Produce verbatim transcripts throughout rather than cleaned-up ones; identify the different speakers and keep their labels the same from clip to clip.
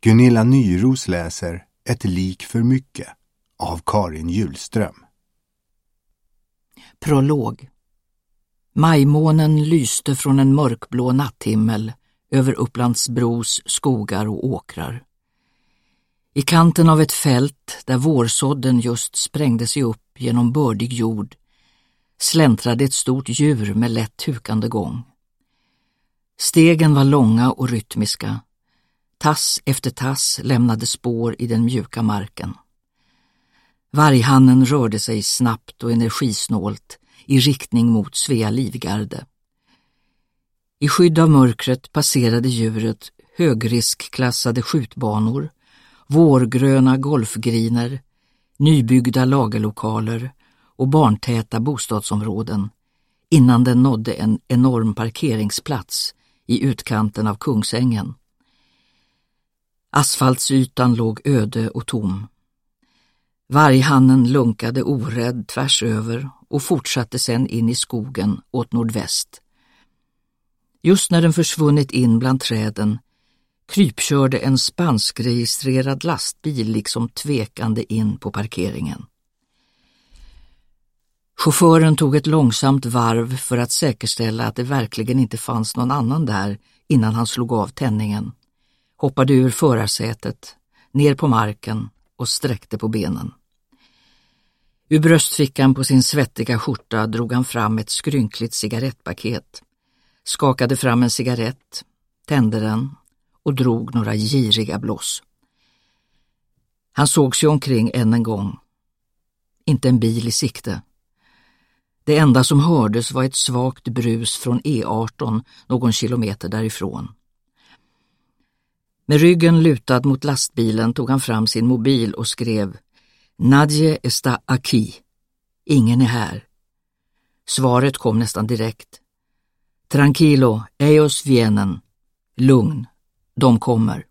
Speaker 1: Gunilla Nyros läser Ett lik för mycket av Karin Hjulström.
Speaker 2: Prolog. Majmånen lyste från en mörkblå natthimmel över Upplandsbros skogar och åkrar. I kanten av ett fält där vårsådden just sprängde sig upp genom bördig jord släntrade ett stort djur med lätt hukande gång. Stegen var långa och rytmiska. Tass efter tass lämnade spår i den mjuka marken. Varghannen rörde sig snabbt och energisnålt i riktning mot Svea Livgarde. I skydd av mörkret passerade djuret högriskklassade skjutbanor, vårgröna golfgriner, nybyggda lagerlokaler och barntäta bostadsområden innan den nådde en enorm parkeringsplats i utkanten av Kungsängen. Asfaltsytan låg öde och tom. Varghannen lunkade orädd tvärs över och fortsatte sedan in i skogen åt nordväst. Just när den försvunnit in bland träden krypkörde en spanskregistrerad lastbil liksom tvekande in på parkeringen. Chauffören tog ett långsamt varv för att säkerställa att det verkligen inte fanns någon annan där innan han slog av tändningen, hoppade ur förarsätet, ner på marken och sträckte på benen. Ur bröstfickan på sin svettiga skjorta drog han fram ett skrynkligt cigarettpaket, skakade fram en cigarett, tände den och drog några giriga blås. Han såg sig omkring än en gång. Inte en bil i sikte. Det enda som hördes var ett svagt brus från E arton någon kilometer därifrån. Med ryggen lutad mot lastbilen tog han fram sin mobil och skrev Nadje está aquí. Ingen är här. Svaret kom nästan direkt. Tranquilo, ellos vienen. Lugn, de kommer.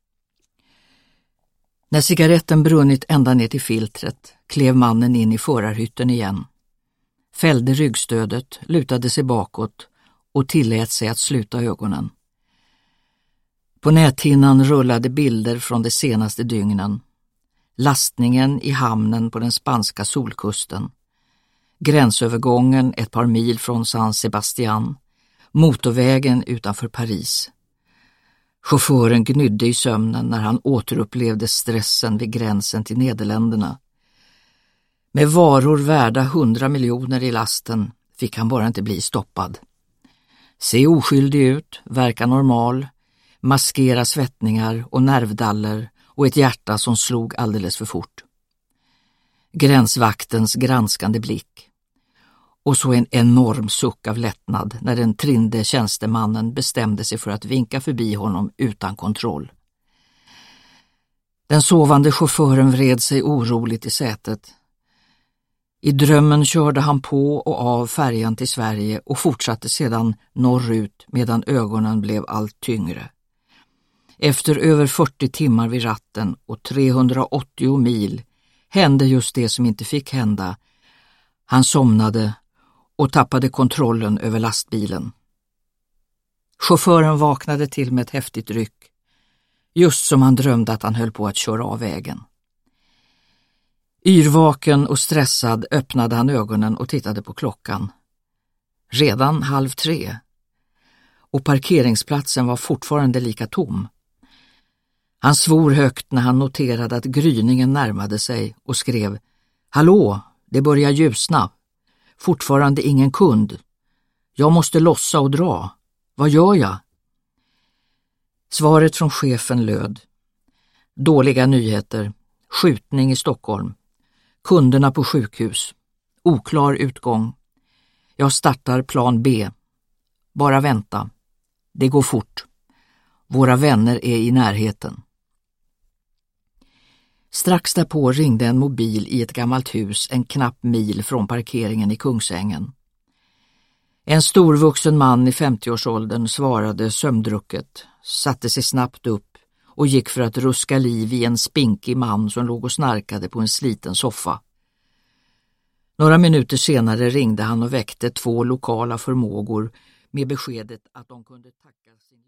Speaker 2: När cigaretten brunnit ända ner till filtret klev mannen in i förarhytten igen. Fällde ryggstödet, lutade sig bakåt och tillät sig att sluta ögonen. På näthinnan rullade bilder från de senaste dygnen. Lastningen i hamnen på den spanska solkusten. Gränsövergången ett par mil från San Sebastian. Motorvägen utanför Paris. Chauffören gnydde i sömnen när han återupplevde stressen vid gränsen till Nederländerna. Med varor värda hundra miljoner i lasten fick han bara inte bli stoppad. Se oskyldig ut, verka normal, maskera svettningar och nervdaller och ett hjärta som slog alldeles för fort. Gränsvaktens granskande blick. Och så en enorm suck av lättnad när den trinde tjänstemannen bestämde sig för att vinka förbi honom utan kontroll. Den sovande chauffören vred sig oroligt i sätet. I drömmen körde han på och av färjan till Sverige och fortsatte sedan norrut medan ögonen blev allt tyngre. Efter över fyrtio timmar vid ratten och trehundraåttio mil hände just det som inte fick hända. Han somnade och tappade kontrollen över lastbilen. Chauffören vaknade till med ett häftigt ryck, just som han drömde att han höll på att köra av vägen. Yrvaken och stressad öppnade han ögonen och tittade på klockan. Redan halv tre. Och parkeringsplatsen var fortfarande lika tom. Han svor högt när han noterade att gryningen närmade sig och skrev Hallå, det börjar ljusna. Fortfarande ingen kund. Jag måste lossa och dra. Vad gör jag? Svaret från chefen löd. Dåliga nyheter. Skjutning i Stockholm. Kunderna på sjukhus. Oklar utgång. Jag startar plan B. Bara vänta. Det går fort. Våra vänner är i närheten. Strax därpå ringde en mobil i ett gammalt hus en knapp mil från parkeringen i Kungsängen. En storvuxen man i femtioårsåldern svarade sömndrucket, satte sig snabbt upp och gick för att ruska liv i en spinkig man som låg och snarkade på en sliten soffa. Några minuter senare ringde han och väckte två lokala förmågor med beskedet att de kunde tacka sin